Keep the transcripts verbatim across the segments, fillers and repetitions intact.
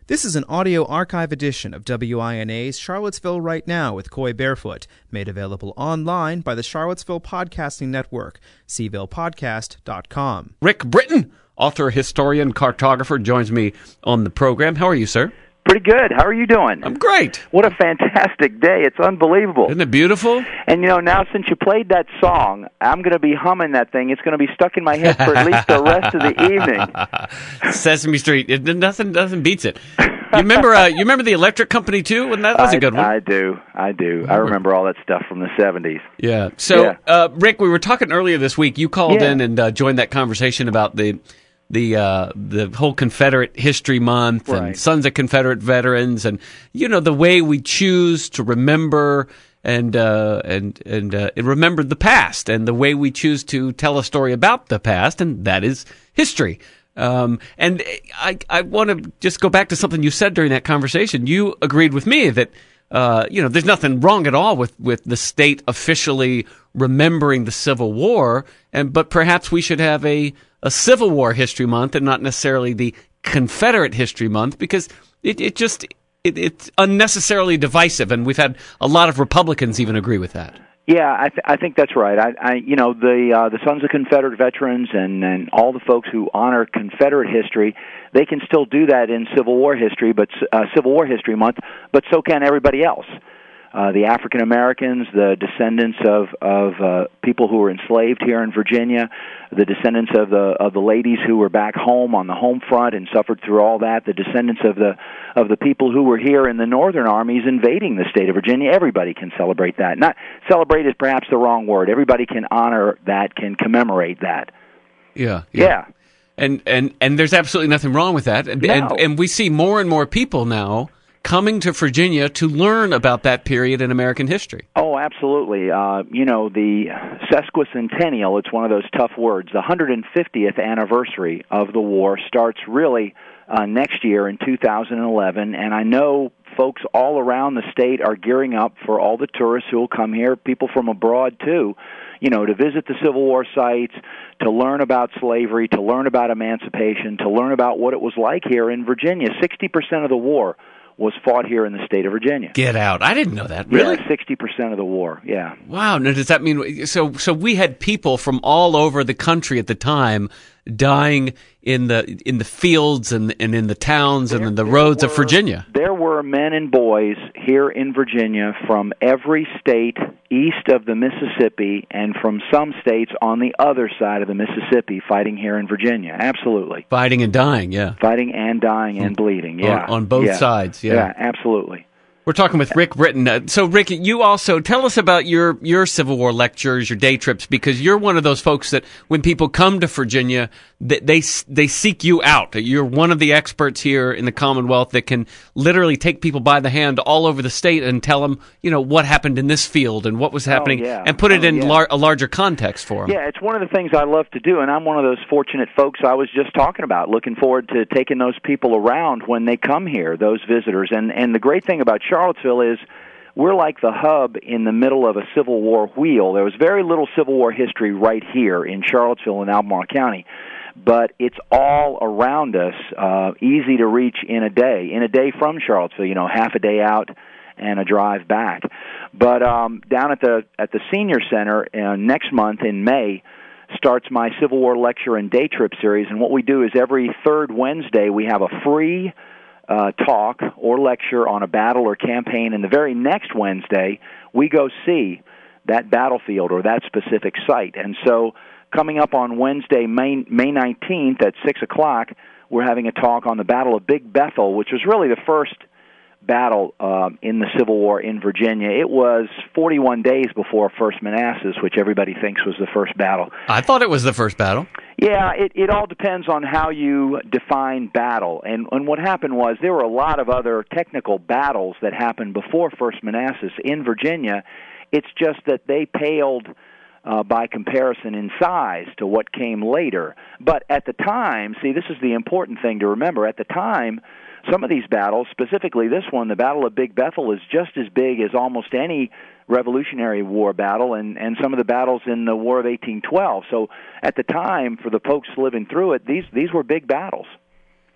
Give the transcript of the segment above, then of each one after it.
This is an audio archive edition of W I N A's Charlottesville Right Now with Coy Barefoot, made available online by the Charlottesville Podcasting Network, c ville podcast dot com. Rick Britton, author, historian, cartographer, joins me on the program. How are you, sir? Pretty good. How are you doing? I'm great. What a fantastic day. It's unbelievable. Isn't it beautiful? And, you know, now since you played that song, I'm going to be humming that thing. It's going to be stuck in my head for at least the rest of the evening. Sesame Street. It, nothing, nothing beats it. You remember uh, You remember the Electric Company, too? When that was I, a good one. I do. I do. I remember all that stuff from the seventies. Yeah. So, yeah. Uh, Rick, we were talking earlier this week. You called yeah. in and uh, joined that conversation about the... the uh, the whole Confederate History Month and right. Sons of Confederate Veterans, and you know the way we choose to remember and uh, and and, uh, and remember the past, and the way we choose to tell a story about the past, and that is history. Um, and I I want to just go back to something you said during that conversation. You agreed with me that uh, you know there's nothing wrong at all with, with the state officially remembering the Civil War, and but perhaps we should have a a Civil War History Month and not necessarily the Confederate History Month, because it, it just it, it's unnecessarily divisive, and we've had a lot of Republicans even agree with that. Yeah, I, th- I think that's right. I, I you know, the uh, the Sons of Confederate Veterans and, and all the folks who honor Confederate history, they can still do that in Civil War history, but uh, Civil War History Month, but so can everybody else. Uh, the African Americans, the descendants of of uh, people who were enslaved here in Virginia, the descendants of the of the ladies who were back home on the home front and suffered through all that, the descendants of the of the people who were here in the Northern armies invading the state of Virginia. Everybody can celebrate that. Not celebrate is perhaps the wrong word. Everybody can honor that, can commemorate that. Yeah, yeah. yeah. And and and there's absolutely nothing wrong with that. And no. and, and we see more and more people now coming to Virginia to learn about that period in American history. Oh, absolutely. Uh, you know, the sesquicentennial, it's one of those tough words, the one hundred fiftieth anniversary of the war starts really uh, next year in two thousand eleven, and I know folks all around the state are gearing up for all the tourists who will come here, people from abroad too, you know, to visit the Civil War sites, to learn about slavery, to learn about emancipation, to learn about what it was like here in Virginia. sixty percent of the war was fought here in the state of Virginia. Get out. I didn't know that. Really? Yeah, sixty percent of the war, yeah. Wow. Now, does that mean, so so we had people from all over the country at the time dying in the in the fields and, and in the towns and there, in the roads were, of Virginia? There were men and boys here in Virginia from every state east of the Mississippi and from some states on the other side of the Mississippi fighting here in Virginia. Absolutely. Fighting and dying, yeah. Fighting and dying and bleeding, yeah. On, on both yeah. sides, yeah. Yeah, absolutely. We're talking with Rick Britton. Uh, so, Rick, you also tell us about your, your Civil War lectures, your day trips, because you're one of those folks that when people come to Virginia, they, they they seek you out. You're one of the experts here in the Commonwealth that can literally take people by the hand all over the state and tell them, you know, what happened in this field and what was happening, oh, yeah. and put it oh, in yeah. lar- a larger context for them. Yeah, it's one of the things I love to do, and I'm one of those fortunate folks I was just talking about, looking forward to taking those people around when they come here, those visitors. And, and the great thing about Charlottesville is we're like the hub in the middle of a Civil War wheel. There was very little Civil War history right here in Charlottesville and Albemarle County, but it's all around us, uh, easy to reach in a day, in a day from Charlottesville, you know, half a day out and a drive back. But um, down at the at the Senior Center uh, next month in May starts my Civil War lecture and day trip series, and what we do is every third Wednesday we have a free Uh, talk or lecture on a battle or campaign, and the very next Wednesday we go see that battlefield or that specific site. And so coming up on Wednesday, May, May nineteenth at six o'clock, we're having a talk on the Battle of Big Bethel, which was really the first battle um, in the Civil War in Virginia. It was forty-one days before First Manassas, which everybody thinks was the first battle. I thought it was the first battle. Yeah, it, it all depends on how you define battle. And, and what happened was there were a lot of other technical battles that happened before First Manassas in Virginia. It's just that they paled uh, by comparison in size to what came later. But at the time, see, this is the important thing to remember, at the time, some of these battles, specifically this one, the Battle of Big Bethel, is just as big as almost any Revolutionary War battle and, and some of the battles in the War of eighteen twelve. So at the time, for the folks living through it, these these were big battles.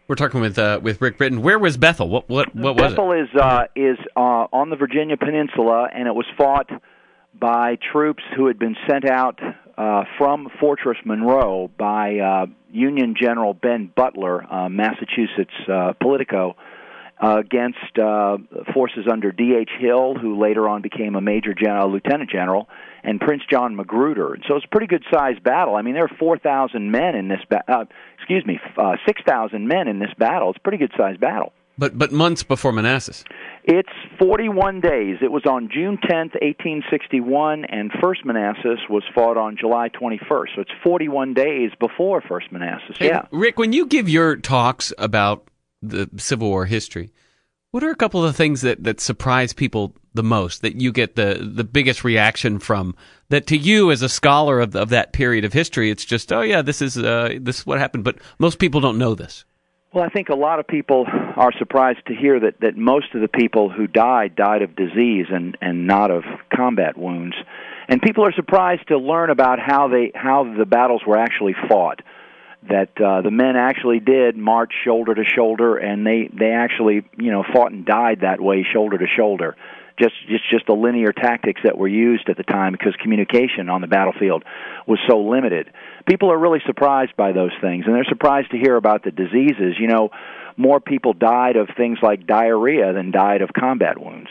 We're talking with uh, with Rick Britton. Where was Bethel? What what what was Bethel it? is uh, is uh, on the Virginia Peninsula, and it was fought by troops who had been sent out uh, from Fortress Monroe by uh, Union General Ben Butler, uh, Massachusetts uh, Politico, uh, against uh, forces under D H Hill, who later on became a major general, lieutenant general, and Prince John Magruder. And so it's a pretty good-sized battle. I mean, there are four thousand men in this ba- uh, excuse me, uh, six thousand men in this battle. It's a pretty good-sized battle. But but months before Manassas. It's forty-one days. It was on June tenth, eighteen sixty-one, and First Manassas was fought on July twenty-first. So it's forty-one days before First Manassas. Hey, yeah. Rick, when you give your talks about the Civil War history, what are a couple of the things that, that surprise people the most, that you get the, the biggest reaction from, that to you as a scholar of, of that period of history, it's just, oh yeah, this is uh, this is what happened, but most people don't know this? Well, I think a lot of people are surprised to hear that, that most of the people who died died of disease and, and not of combat wounds. And people are surprised to learn about how they how the battles were actually fought. That uh, the men actually did march shoulder to shoulder, and they, they actually you know fought and died that way, shoulder to shoulder. Just just just the linear tactics that were used at the time, because communication on the battlefield was so limited. People are really surprised by those things, and they're surprised to hear about the diseases. You know, more people died of things like diarrhea than died of combat wounds.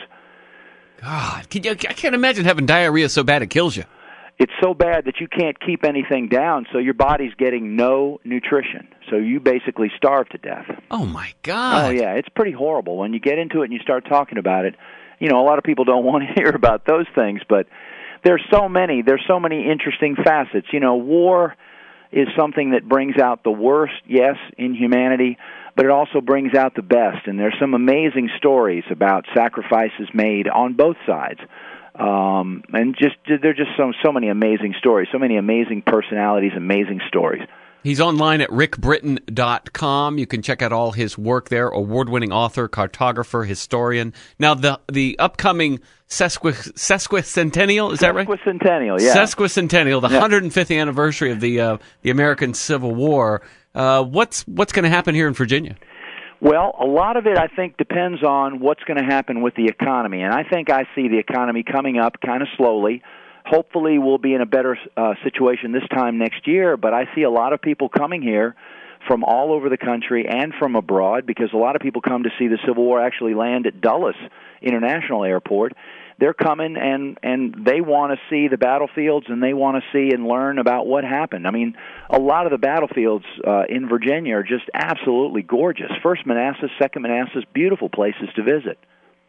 God, can you, I can't imagine having diarrhea so bad it kills you. It's so bad that you can't keep anything down, so your body's getting no nutrition. So you basically starve to death. Oh, my God. Oh, yeah, it's pretty horrible. When you get into it and you start talking about it, you know, a lot of people don't want to hear about those things, but there's so many, there's so many interesting facets. You know, war is something that brings out the worst, yes, in humanity, but it also brings out the best. And there's some amazing stories about sacrifices made on both sides. Um, and just there are just so, so many amazing stories, so many amazing personalities, amazing stories. He's online at rick britton dot com. You can check out all his work there. Award-winning author, cartographer, historian. Now, the the upcoming sesqui- sesquicentennial, is that right? Sesquicentennial, yeah. Sesquicentennial, the yeah. one hundred fifth anniversary of the uh, the American Civil War. Uh, what's what's going to happen here in Virginia? Well, a lot of it, I think, depends on what's going to happen with the economy. And I think I see the economy coming up kind of slowly. Hopefully we'll be in a better uh, situation this time next year, but I see a lot of people coming here from all over the country and from abroad, because a lot of people come to see the Civil War actually land at Dulles International Airport. They're coming, and, and they want to see the battlefields, and they want to see and learn about what happened. I mean, a lot of the battlefields uh, in Virginia are just absolutely gorgeous. First Manassas, Second Manassas, beautiful places to visit.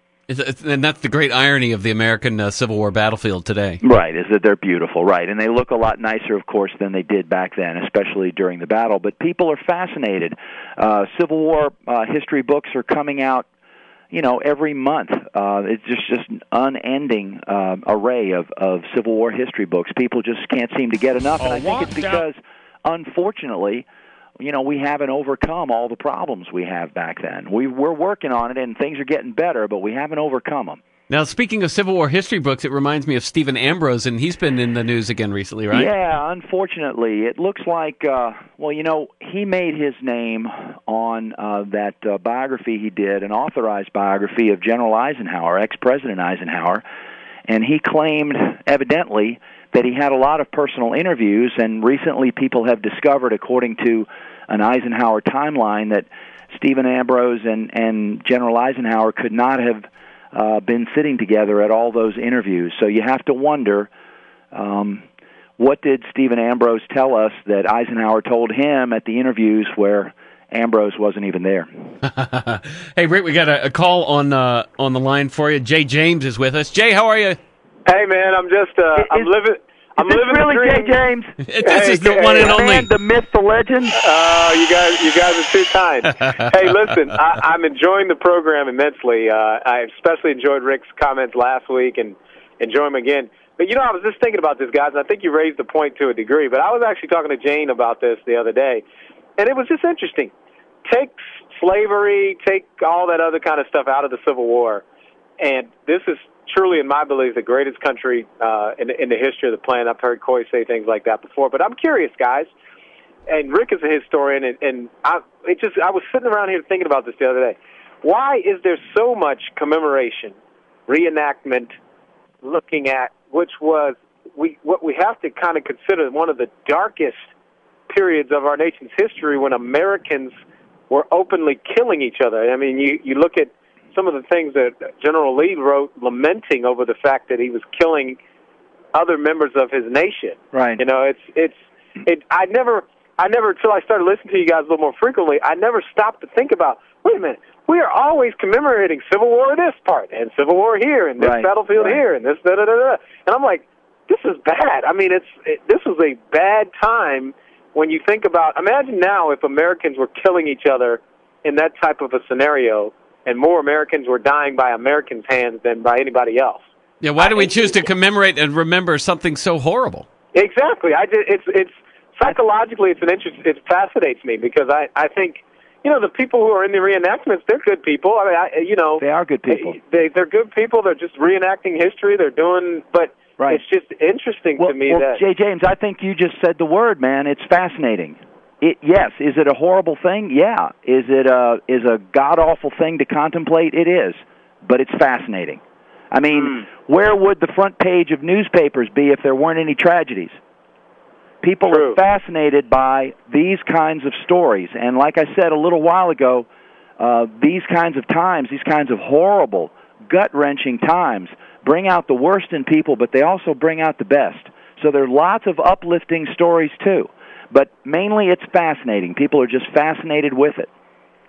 And that's the great irony of the American uh, Civil War battlefield today. Right, is that they're beautiful, right. And they look a lot nicer, of course, than they did back then, especially during the battle. But people are fascinated. Uh, Civil War uh, history books are coming out, you know, every month. Uh, it's just, just an unending uh, array of, of Civil War history books. People just can't seem to get enough. And I think it's because, unfortunately, you know, we haven't overcome all the problems we have back then. We, we're working on it, and things are getting better, but we haven't overcome them. Now, speaking of Civil War history books, it reminds me of Stephen Ambrose, and he's been in the news again recently, right? Yeah, unfortunately. It looks like, uh, well, you know, he made his name on uh, that uh, biography he did, an authorized biography of General Eisenhower, ex-President Eisenhower, and he claimed, evidently, that he had a lot of personal interviews, and recently people have discovered, according to an Eisenhower timeline, that Stephen Ambrose and, and General Eisenhower could not have uh, been sitting together at all those interviews. So you have to wonder, um, what did Stephen Ambrose tell us that Eisenhower told him at the interviews where Ambrose wasn't even there? Hey, Rick, we got a, a call on uh, on the line for you. Jay James is with us. Jay, how are you? Hey, man, I'm just, uh, Is, I'm living, I'm is living this really the dream. Jay James? This Hey, is the hey, one and hey, only. Man, the myth, the legend? Uh, you guys, you guys are too kind. Hey, listen, I, I'm enjoying the program immensely. Uh, I especially enjoyed Rick's comments last week and enjoy them again. But, you know, I was just thinking about this, guys, and I think you raised the point to a degree. But I was actually talking to Jane about this the other day, and it was just interesting. Take slavery, take all that other kind of stuff out of the Civil War, and this is truly, in my belief, the greatest country uh, in, in the history of the planet. I've heard Coy say things like that before. But I'm curious, guys, and Rick is a historian, and, and I, it just I was sitting around here thinking about this the other day. Why is there so much commemoration, reenactment, looking at which was we what we have to kind of consider one of the darkest periods of our nation's history when Americans were openly killing each other. I mean, you, you look at some of the things that General Lee wrote lamenting over the fact that he was killing other members of his nation. Right. You know, it's it's it. I never, I never, until I started listening to you guys a little more frequently, I never stopped to think about. Wait a minute, we are always commemorating Civil War in this part and Civil War here and this right. battlefield right. here and this da da da da. And I'm like, this is bad. I mean, it's it, this was a bad time when you think about. Imagine now if Americans were killing each other in that type of a scenario, and more Americans were dying by Americans' hands than by anybody else. Yeah, why do we choose to commemorate and remember something so horrible? Exactly. I just, it's it's psychologically it's an interest. It fascinates me because I I think you know the people who are in the reenactments, they're good people. I mean, I, you know, they are good people. They they're good people. They're just reenacting history. They're doing, but right. it's just interesting well, to me well, that Jay James, I think you just said the word, man. It's fascinating. It, yes, is it a horrible thing? Yeah. Is it a is a god awful thing to contemplate? It is, but it's fascinating. I mean, mm. where would the front page of newspapers be if there weren't any tragedies? People True. are fascinated by these kinds of stories, and like I said a little while ago, uh, these kinds of times, these kinds of horrible, gut-wrenching times, bring out the worst in people, but they also bring out the best. So there are lots of uplifting stories too. But mainly it's fascinating. People are just fascinated with it.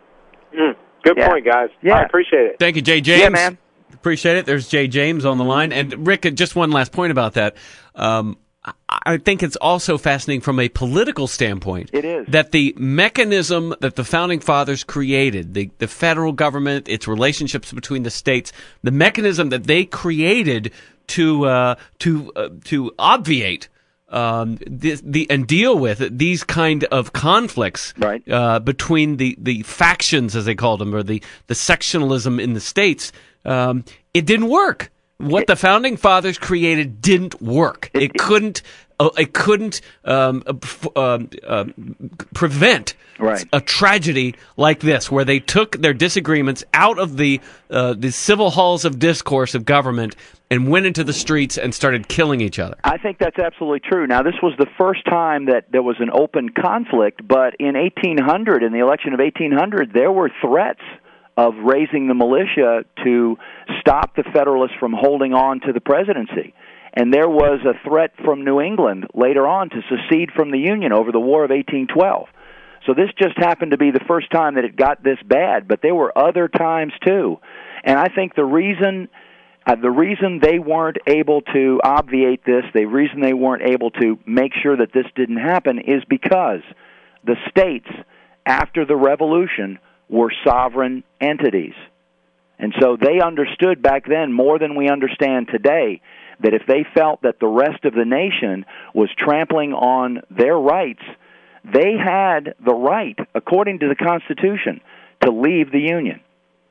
Mm, good yeah. point, guys. Yeah. I appreciate it. Thank you, Jay James. Yeah, man. Appreciate it. There's Jay James on the line. And Rick, just one last point about that. Um, I think it's also fascinating from a political standpoint. It is. That the mechanism that the Founding Fathers created, the, the federal government, its relationships between the states, the mechanism that they created to uh, to uh, to obviate Um, the, the and deal with these kind of conflicts right. uh, between the, the factions, as they called them, or the, the sectionalism in the states. Um, it didn't work. What it, the Founding Fathers created didn't work. It, it couldn't. Uh, it couldn't um, uh, uh, prevent right. a tragedy like this, where they took their disagreements out of the uh, the civil halls of discourse of government and went into the streets and started killing each other. I think that's absolutely true. Now, this was the first time that there was an open conflict, but in eighteen hundred, in the election of eighteen hundred, there were threats of raising the militia to stop the Federalists from holding on to the presidency. And there was a threat from New England later on to secede from the Union over the War of eighteen twelve. So this just happened to be the first time that it got this bad, but there were other times too. And I think the reason uh, the reason they weren't able to obviate this, the reason they weren't able to make sure that this didn't happen is because the states, after the Revolution, were sovereign entities. And so they understood back then more than we understand today that if they felt that the rest of the nation was trampling on their rights, they had the right, according to the Constitution, to leave the Union.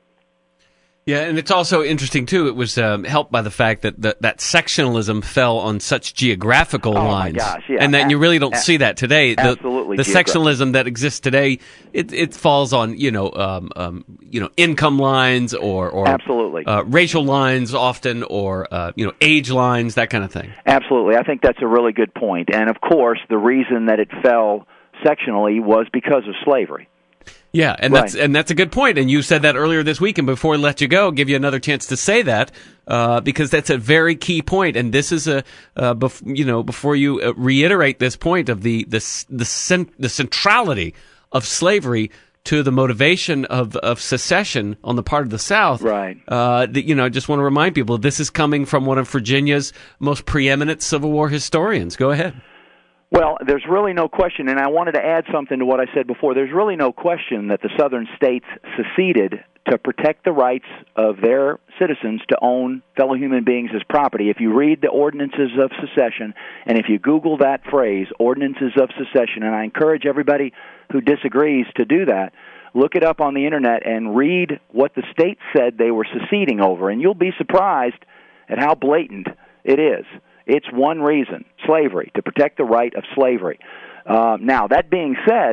Yeah, and it's also interesting, too, it was um, helped by the fact that the, that sectionalism fell on such geographical oh lines. My gosh, yeah. And that a- you really don't a- see that today. The, absolutely. The sectionalism that exists today, it, it falls on, you know, um, um, you know, income lines or, or absolutely. Uh, racial lines often, or, uh, you know, age lines, that kind of thing. Absolutely. I think that's a really good point. And, of course, the reason that it fell sectionally was because of slavery. Yeah, and right. that's and that's a good point. And you said that earlier this week. And before I let you go, give you another chance to say that uh, because that's a very key point. And this is a uh, bef- you know before you uh, reiterate this point of the the the, cent- the centrality of slavery to the motivation of, of secession on the part of the South. Right. Uh, the, you know, I just want to remind people this is coming from one of Virginia's most preeminent Civil War historians. Go ahead. Well, there's really no question, and I wanted to add something to what I said before. There's really no question that the southern states seceded to protect the rights of their citizens to own fellow human beings as property. If you read the Ordinances of Secession, and if you Google that phrase, Ordinances of Secession, and I encourage everybody who disagrees to do that, look it up on the Internet and read what the states said they were seceding over, and you'll be surprised at how blatant it is. It's one reason, slavery, to protect the right of slavery. Uh, now, that being said,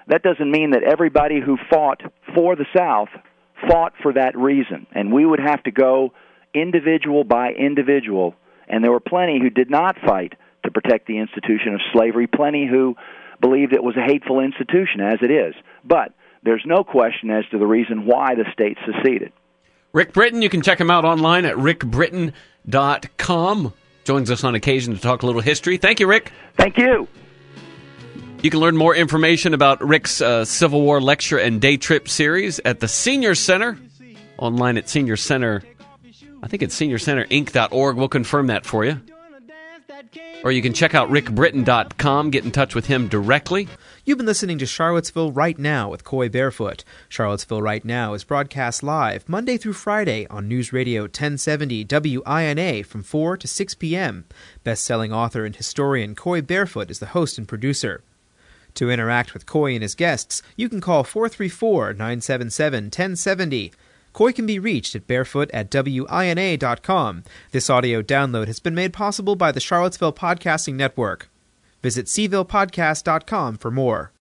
that doesn't mean that everybody who fought for the South fought for that reason. And we would have to go individual by individual. And there were plenty who did not fight to protect the institution of slavery, plenty who believed it was a hateful institution, as it is. But there's no question as to the reason why the state seceded. Rick Britton, you can check him out online at rick britton dot com. Joins us on occasion to talk a little history. Thank you, Rick. Thank you. You can learn more information about Rick's uh, Civil War lecture and day trip series at the Senior Center, online at Senior Center. I think it's senior center inc dot org. We'll confirm that for you. Or you can check out rick britton dot com, get in touch with him directly. You've been listening to Charlottesville Right Now with Coy Barefoot. Charlottesville Right Now is broadcast live Monday through Friday on News Radio ten seventy W I N A from four to six p.m. Best-selling author and historian Coy Barefoot is the host and producer. To interact with Coy and his guests, you can call four three four, nine seven seven, one zero seven zero. Coy can be reached at barefoot at W I N A dot com. This audio download has been made possible by the Charlottesville Podcasting Network. Visit c ville podcast dot com for more.